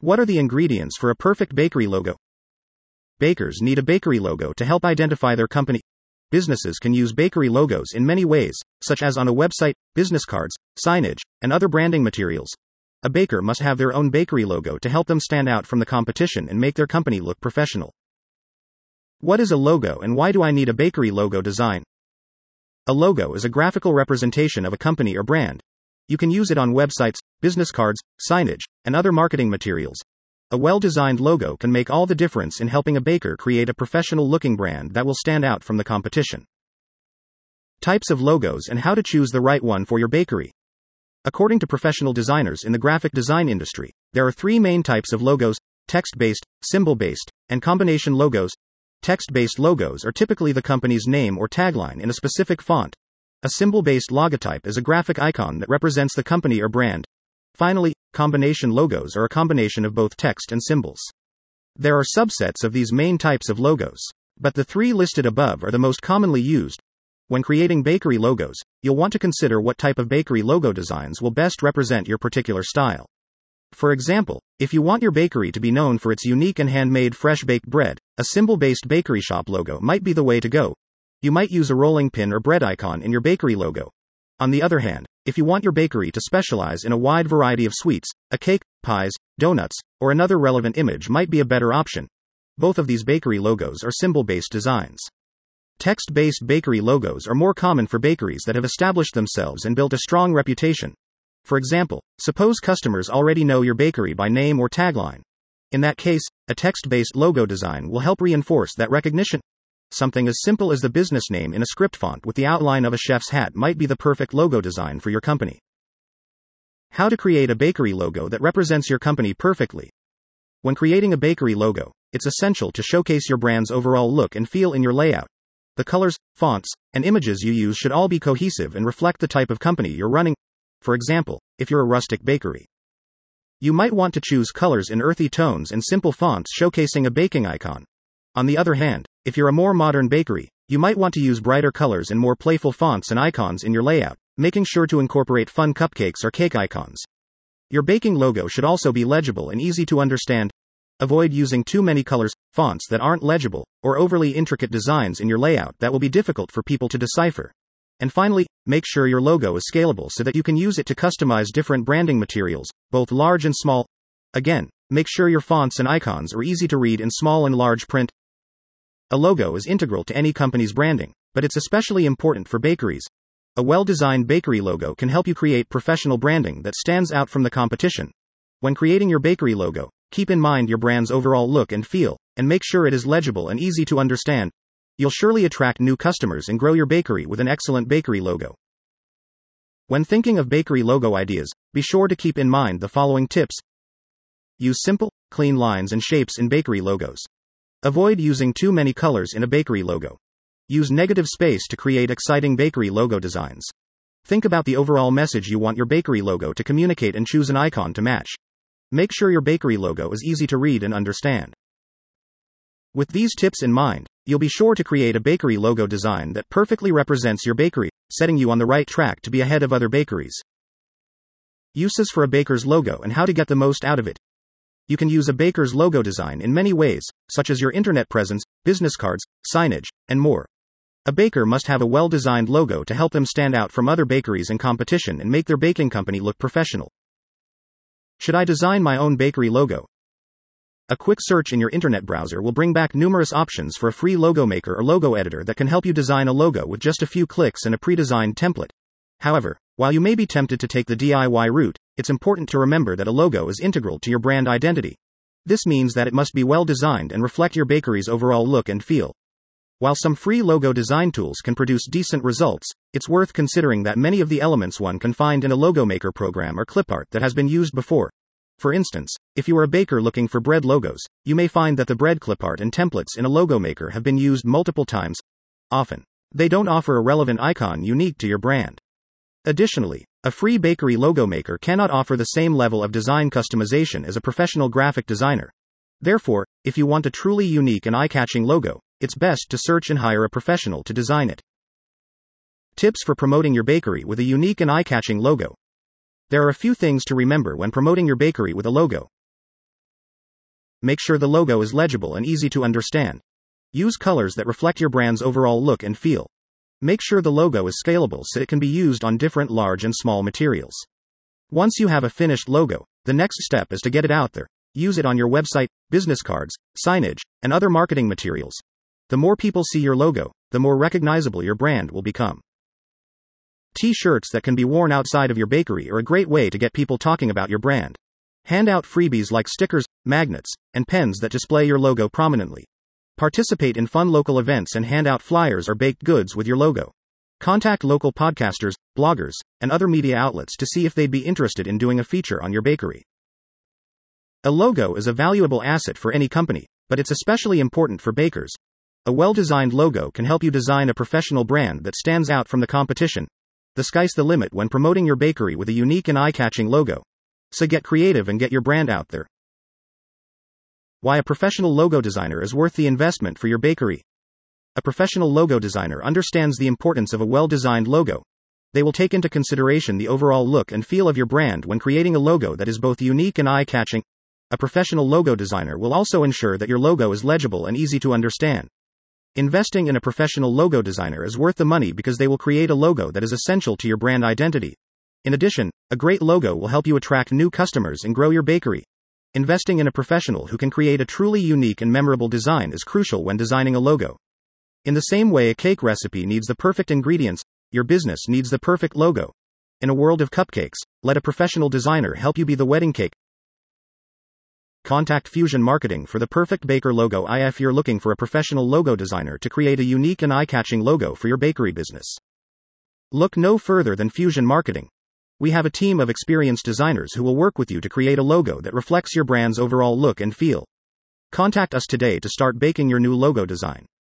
What are the ingredients for a perfect bakery logo? Bakers need a bakery logo to help identify their company. Businesses can use bakery logos in many ways, such as on a website, business cards, signage, and other branding materials. A baker must have their own bakery logo to help them stand out from the competition and make their company look professional. What is a logo and why do I need a bakery logo design? A logo is a graphical representation of a company or brand. You can use it on websites, business cards, signage, and other marketing materials. A well-designed logo can make all the difference in helping a baker create a professional-looking brand that will stand out from the competition. Types of logos and how to choose the right one for your bakery. According to professional designers in the graphic design industry, there are three main types of logos: text-based, symbol-based, and combination logos. Text-based logos are typically the company's name or tagline in a specific font. A symbol-based logotype is a graphic icon that represents the company or brand. Finally, combination logos are a combination of both text and symbols. There are subsets of these main types of logos, but the three listed above are the most commonly used. When creating bakery logos, you'll want to consider what type of bakery logo designs will best represent your particular style. For example, if you want your bakery to be known for its unique and handmade fresh baked bread, a symbol-based bakery shop logo might be the way to go. You might use a rolling pin or bread icon in your bakery logo. On the other hand, if you want your bakery to specialize in a wide variety of sweets, a cake, pies, donuts, or another relevant image might be a better option. Both of these bakery logos are symbol-based designs. Text-based bakery logos are more common for bakeries that have established themselves and built a strong reputation. For example, suppose customers already know your bakery by name or tagline. In that case, a text-based logo design will help reinforce that recognition. Something as simple as the business name in a script font with the outline of a chef's hat might be the perfect logo design for your company. How to create a bakery logo that represents your company perfectly. When creating a bakery logo, it's essential to showcase your brand's overall look and feel in your layout. The colors, fonts, and images you use should all be cohesive and reflect the type of company you're running. For example, if you're a rustic bakery, you might want to choose colors in earthy tones and simple fonts showcasing a baking icon. On the other hand, if you're a more modern bakery, you might want to use brighter colors and more playful fonts and icons in your layout, making sure to incorporate fun cupcakes or cake icons. Your baking logo should also be legible and easy to understand. Avoid using too many colors, fonts that aren't legible, or overly intricate designs in your layout that will be difficult for people to decipher. And finally, make sure your logo is scalable so that you can use it to customize different branding materials, both large and small. Again, make sure your fonts and icons are easy to read in small and large print. A logo is integral to any company's branding, but it's especially important for bakeries. A well-designed bakery logo can help you create professional branding that stands out from the competition. When creating your bakery logo, keep in mind your brand's overall look and feel, and make sure it is legible and easy to understand. You'll surely attract new customers and grow your bakery with an excellent bakery logo. When thinking of bakery logo ideas, be sure to keep in mind the following tips. Use simple, clean lines and shapes in bakery logos. Avoid using too many colors in a bakery logo. Use negative space to create exciting bakery logo designs. Think about the overall message you want your bakery logo to communicate and choose an icon to match. Make sure your bakery logo is easy to read and understand. With these tips in mind, you'll be sure to create a bakery logo design that perfectly represents your bakery, setting you on the right track to be ahead of other bakeries. Uses for a baker's logo and how to get the most out of it. You can use a baker's logo design in many ways, such as your internet presence, business cards, signage, and more. A baker must have a well-designed logo to help them stand out from other bakeries and competition and make their baking company look professional. Should I design my own bakery logo? A quick search in your internet browser will bring back numerous options for a free logo maker or logo editor that can help you design a logo with just a few clicks and a pre-designed template. However, while you may be tempted to take the DIY route, it's important to remember that a logo is integral to your brand identity. This means that it must be well designed and reflect your bakery's overall look and feel. While some free logo design tools can produce decent results, it's worth considering that many of the elements one can find in a logo maker program are clipart that has been used before. For instance, if you are a baker looking for bread logos, you may find that the bread clipart and templates in a logo maker have been used multiple times. Often, they don't offer a relevant icon unique to your brand. Additionally, a free bakery logo maker cannot offer the same level of design customization as a professional graphic designer. Therefore, if you want a truly unique and eye-catching logo, it's best to search and hire a professional to design it. Tips for promoting your bakery with a unique and eye-catching logo. There are a few things to remember when promoting your bakery with a logo. Make sure the logo is legible and easy to understand. Use colors that reflect your brand's overall look and feel. Make sure the logo is scalable so it can be used on different large and small materials. Once you have a finished logo, the next step is to get it out there. Use it on your website, business cards, signage, and other marketing materials. The more people see your logo, the more recognizable your brand will become. T-shirts that can be worn outside of your bakery are a great way to get people talking about your brand. Hand out freebies like stickers, magnets, and pens that display your logo prominently. Participate in fun local events and hand out flyers or baked goods with your logo. Contact local podcasters, bloggers, and other media outlets to see if they'd be interested in doing a feature on your bakery. A logo is a valuable asset for any company, but it's especially important for bakers. A well-designed logo can help you design a professional brand that stands out from the competition. The sky's the limit when promoting your bakery with a unique and eye-catching logo. So get creative and get your brand out there. Why a professional logo designer is worth the investment for your bakery. A professional logo designer understands the importance of a well-designed logo. They will take into consideration the overall look and feel of your brand when creating a logo that is both unique and eye-catching. A professional logo designer will also ensure that your logo is legible and easy to understand. Investing in a professional logo designer is worth the money because they will create a logo that is essential to your brand identity. In addition, a great logo will help you attract new customers and grow your bakery. Investing in a professional who can create a truly unique and memorable design is crucial when designing a logo. In the same way a cake recipe needs the perfect ingredients, your business needs the perfect logo. In a world of cupcakes, let a professional designer help you be the wedding cake. Contact Fusion Marketing for the perfect baker logo. If you're looking for a professional logo designer to create a unique and eye-catching logo for your bakery business, look no further than Fusion Marketing. We have a team of experienced designers who will work with you to create a logo that reflects your brand's overall look and feel. Contact us today to start baking your new logo design.